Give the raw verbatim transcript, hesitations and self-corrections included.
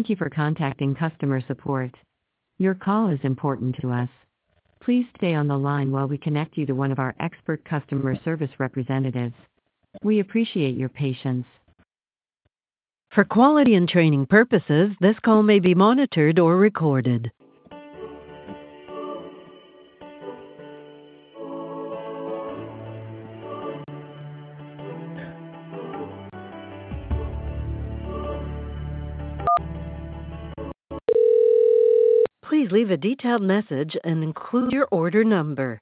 Thank you for contacting customer support. Your call is important to us. Please stay on the line while we connect you to one of our expert customer service representatives. We appreciate your patience. For quality and training purposes, this call may be monitored or recorded. Please leave a detailed message and include your order number.